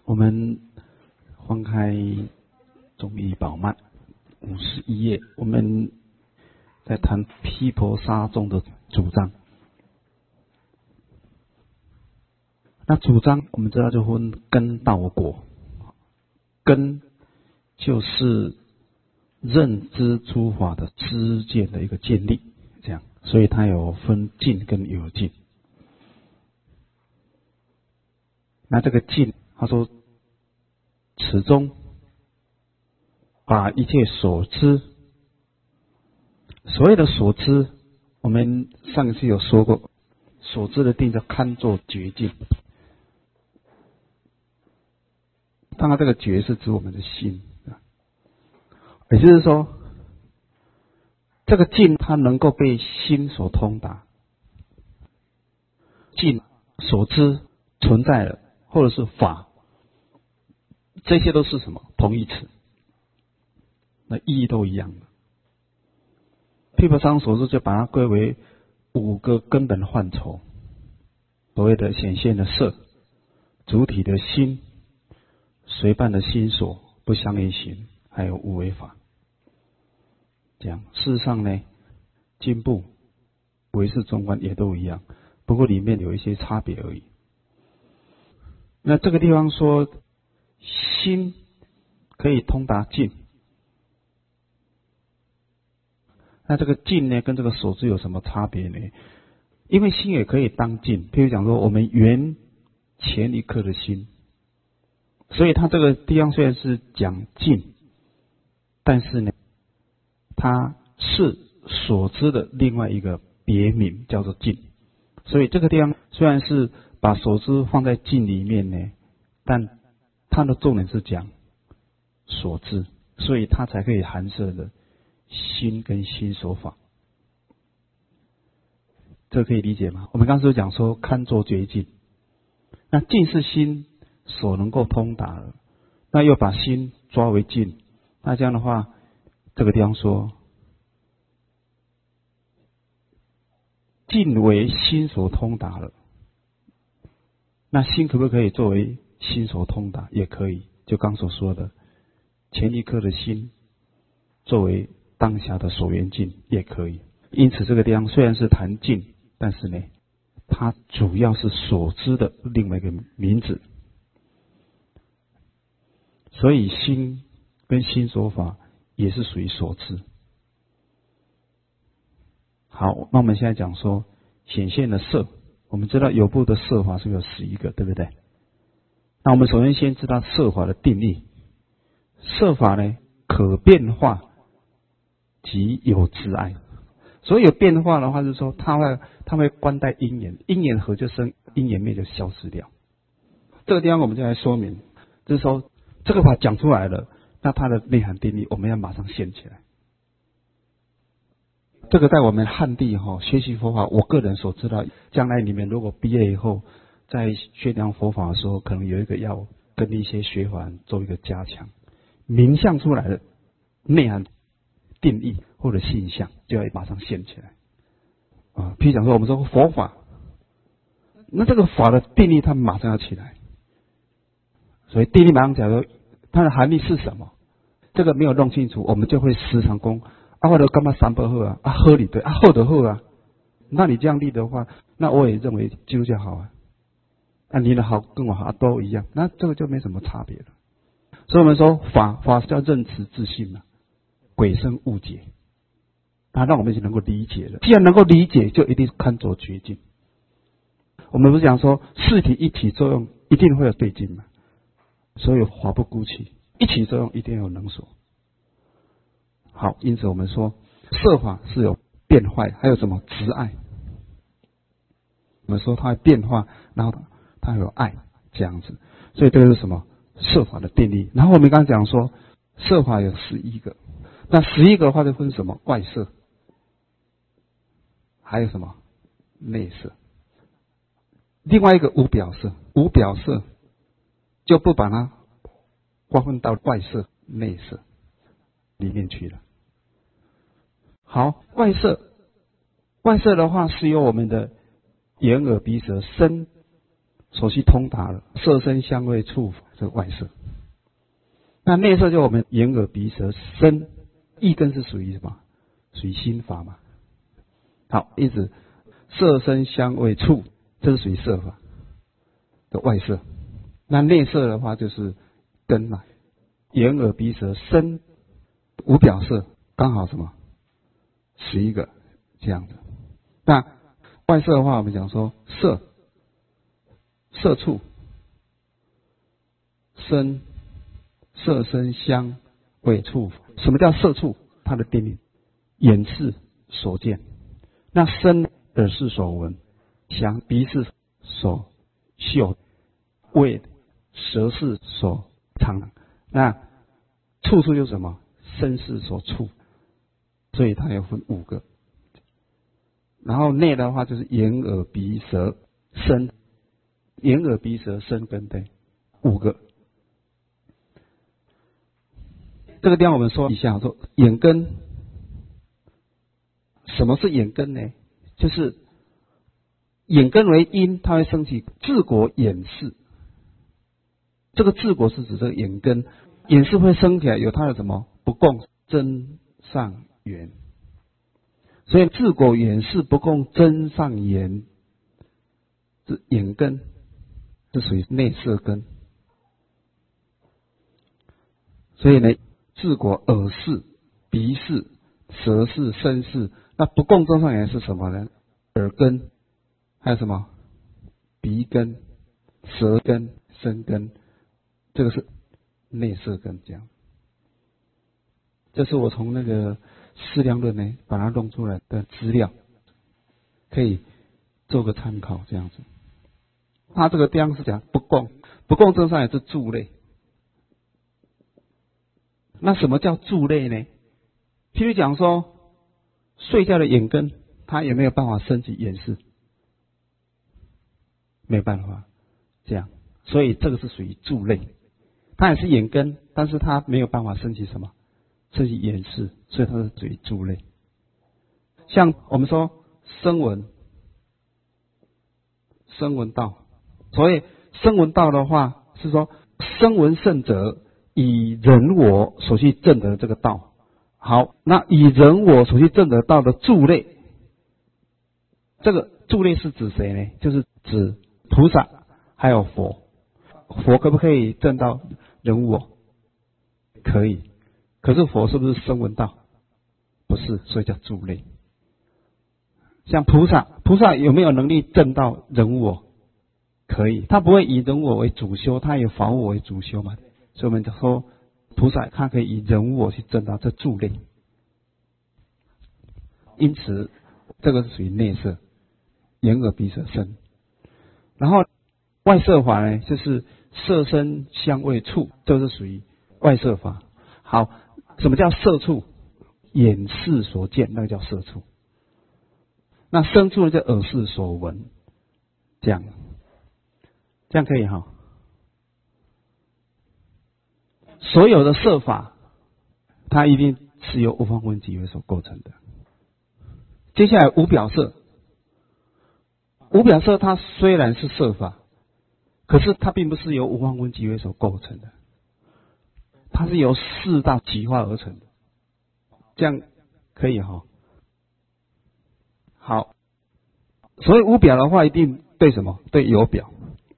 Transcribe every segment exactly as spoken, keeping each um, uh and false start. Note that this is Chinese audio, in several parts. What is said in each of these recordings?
我们翻开中医宝脉五十一页，我们在谈毗婆沙宗的主张。那主张我们知道就分根道果，根就是认知诸法的知见的一个建立，这样，所以它有分尽跟有尽。那这个尽，他说此中把一切所知，所谓的所知，我们上一次有说过，所知的定叫堪作觉境。当然这个觉是指我们的心，也就是说这个境它能够被心所通达，境所知存在了，或者是法，这些都是什么？同义词，那意义都一样的。毗婆沙所知就把它归为五个根本范畴，所谓的显现的色、主体的心、随伴的心所、不相应行，还有无为法。这样，事实上呢，经部、唯识中观也都一样，不过里面有一些差别而已。那这个地方说心可以通达境，那这个境呢跟这个所知有什么差别呢？因为心也可以当境，譬如讲说我们缘前一刻的心，所以它这个地方虽然是讲境，但是呢它是所知的另外一个别名，叫做境。所以这个地方虽然是把所知放在境里面呢，但它的重点是讲所知，所以它才可以含摄的心跟心所法。这可以理解吗？我们刚才讲说堪作觉境，那境是心所能够通达的，那又把心抓为境，那这样的话，这个地方说境为心所通达了，那心可不可以作为心所通达？也可以，就刚所说的前一刻的心作为当下的所缘境也可以。因此这个地方虽然是谈境，但是呢它主要是所知的另外一个名字，所以心跟心所法也是属于所知。好，那我们现在讲说显现的色，我们知道有部的色法是有十一个，对不对？那我们首先先知道色法的定义。色法呢可变化即有自爱，所以有变化的话是说它会它会关带因缘，因缘合就生，因缘灭就消失掉。这个地方我们就来说明，就是说这个法讲出来了，那它的内涵定义我们要马上现起来。这个在我们汉地哈学习佛法，我个人所知道，将来你们如果毕业以后，在宣扬佛法的时候，可能有一个要跟一些学法做一个加强，明象出来的内涵定义或者现象，就要马上现起来啊。譬如讲说，我们说佛法，那这个法的定义，它马上要起来。所以定义马上讲说，它的含义是什么？这个没有弄清楚，我们就会时常讲。啊，我就干嘛三不好啊？啊，好你对啊，好的好啊。那你这样立的话，那我也认为基督教好啊。那、啊、你的好跟我好都一样，那这个就没什么差别了。所以我们说法法叫认识自信嘛，鬼生误解，啊，让我们能够理解了。既然能够理解，就一定堪作觉境。我们不是讲说四体一起作用，一定会有对境嘛？所以法不孤起，一起作用一定有能所。好，因此我们说色法是有变坏，还有什么执爱？我们说它会变化，然后它有爱这样子，所以这个是什么？色法的定义。然后我们刚刚讲说色法有十一个，那十一个的话就分什么？外色，还有什么？内色。另外一个无表色，无表色就不把它划分到外色、内色里面去了。好，外色，外色的话是由我们的眼耳鼻舌身所去通达了，色身香味触这个外色。那内色就我们眼耳鼻舌身意根是属于什么？属于心法嘛。好，一直色声香味触，这是属于色法的外色。那内色的话就是根嘛，眼耳鼻舌身无表色，刚好什么十一个这样子。那外色的话，我们讲说色、色触、声、色声香味触。什么叫色触？它的定义，眼视所见，那声耳视所闻，香鼻视所嗅，味舌视所尝，那触触就是什么？身视所触，所以它要分五个。然后内的话就是眼耳鼻舌身，眼耳鼻舌身根，对，五个。这个地方我们说一下，说眼根，什么是眼根呢？就是眼根为因，它会升起治国眼视。这个治国是指这个眼根，眼视会升起来，有它的什么不共真上缘。所以治国眼视不共真上缘，是眼根，是属于内色根。所以呢，治国耳视、鼻视、舌视、身视，那不共真上缘是什么呢？耳根，还有什么？鼻根、舌根、身根，这个是内色根。这样，这是我从那个释量论呢把它弄出来的资料，可以做个参考。这样子，他这个地方是讲不共，不共真上缘是助类。那什么叫助类呢？譬如讲说，睡觉的眼根，它也没有办法升起眼视，没有办法这样，所以这个是属于助类。它也是眼根，但是它没有办法升起什么？升起眼视，所以它是属于助类。像我们说声闻，声闻道，所谓声闻道的话，是说声闻圣者以人我所去证得这个道。好，那以人我所去证得道的助类，这个助类是指谁呢？就是指菩萨还有佛。佛可不可以证到人我？可以。可是佛是不是声闻道？不是，所以叫助类。像菩萨，菩萨有没有能力证到人我？可以，他不会以人我为主修，他以法我为主修嘛。所以我们就说菩萨他可以以人我去证到这助类。因此这个是属于内色，眼耳鼻舌身。然后外色法呢，就是色声香味触，这是属于外色法。好，什么叫色触？眼视所见，那个叫色触。那声触呢，叫耳视所闻。这样，这样可以哈。所有的色法，它一定是由无方分几为所构成的。接下来无表色，无表色它虽然是色法，可是它并不是由无方分几为所构成的，它是由四大极化而成的。这样可以哈。好，所以无表的话，一定对什么？对有表。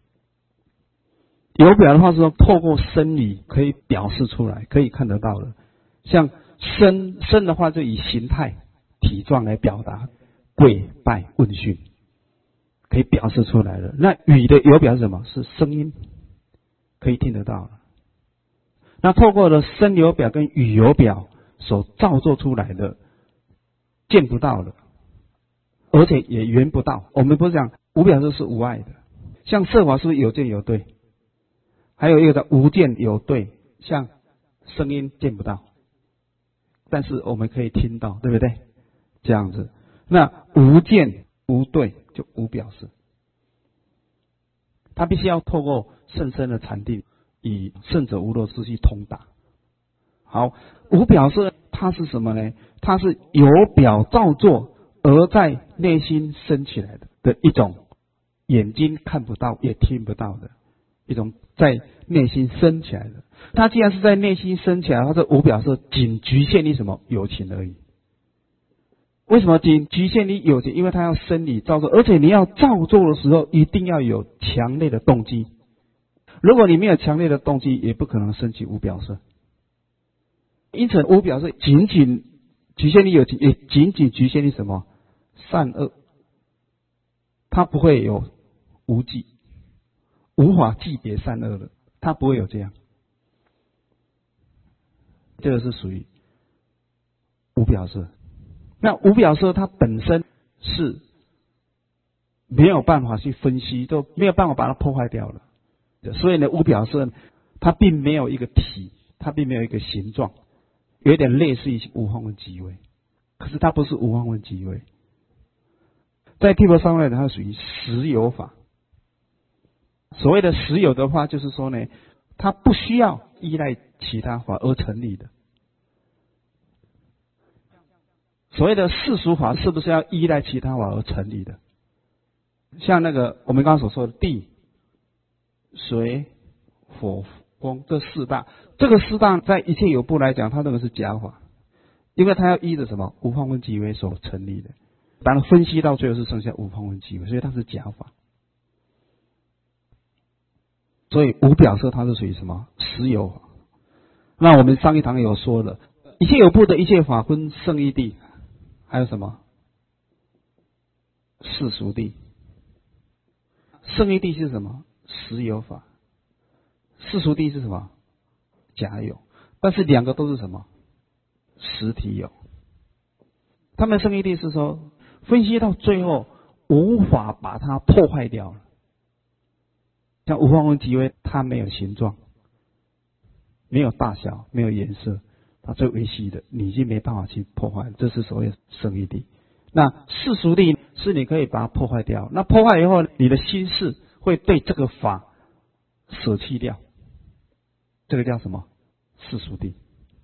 有表的话是说，透过生理可以表示出来，可以看得到的。像身身的话，就以形态、体状来表达，跪拜问讯，可以表示出来的。那语的有表是什么？是声音，可以听得到的。那透过了声有表跟语有表所造作出来的，见不到的，而且也缘不到。我们不是讲无表色是无碍的，像色法是不是有见有对？还有一个叫无见有对，像声音见不到，但是我们可以听到，对不对？这样子，那无见无对就无表示，他必须要透过甚深的禅定，以圣者无漏之气通达。好，无表示它是什么呢？它是有表造作而在内心生起来的的一种眼睛看不到也听不到的一种在内心生起来的。它既然是在内心生起来，它这无表色仅局限于什么有情而已。为什么仅局限于有情？因为它要生理造作，而且你要造作的时候一定要有强烈的动机。如果你没有强烈的动机，也不可能升起无表色。因此无表色仅仅局限于有情，也仅仅局限于什么善恶，它不会有无记，无法记别善恶的，它不会有这样。这个是属于无表色。那无表色它本身是没有办法去分析，都没有办法把它破坏掉了。所以呢，无表色它并没有一个体，它并没有一个形状，有点类似于无方分即位，可是它不是无方分即位。在毗婆沙门它属于实有法。所谓的实有的话，就是说呢，它不需要依赖其他法而成立的。所谓的世俗法是不是要依赖其他法而成立的？像那个我们刚刚所说的地、水、火、风这四大，这个四大在一切有部来讲，它那个是假法，因为它要依着什么无方分即为所成立的。当然分析到最后是剩下无方分即为，所以它是假法。所以无表色它是属于什么实有法。那我们上一堂有说了，一切有部的一切法分圣义谛，还有什么世俗谛。圣义谛是什么实有法，世俗谛是什么假有，但是两个都是什么实体有。他们圣义谛是说分析到最后无法把它破坏掉了。像无方分即为，它没有形状，没有大小，没有颜色，它最维系的，你已经没办法去破坏，这是所谓圣义谛。那世俗谛是你可以把它破坏掉，那破坏以后，你的心事会对这个法舍弃掉，这个叫什么世俗谛。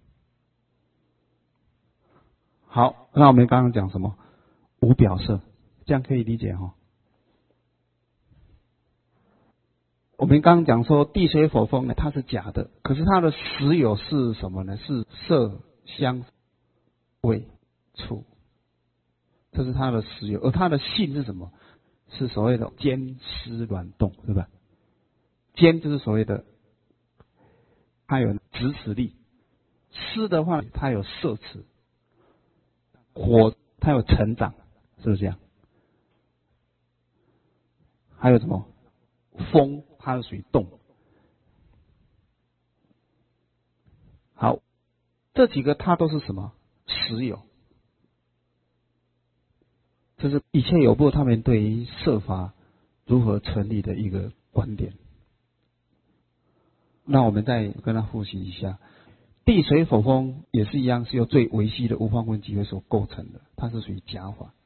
好，那我们刚刚讲什么无表色，这样可以理解哈。我们刚刚讲说地水火风呢，它是假的，可是它的实有是什么呢？是色香味触，这是它的实有。而它的性是什么？是所谓的坚湿软动，对吧？坚就是所谓的它有直持力，湿的话它有摄持，火它有成长，是不是这样？还有什么风，它是属于动。好，这几个它都是什么实有。这是一切有部他们对于色法如何成立的一个观点。那我们再跟他复习一下，地水火风也是一样，是由最维系的无方分即为所构成的，它是属于假法。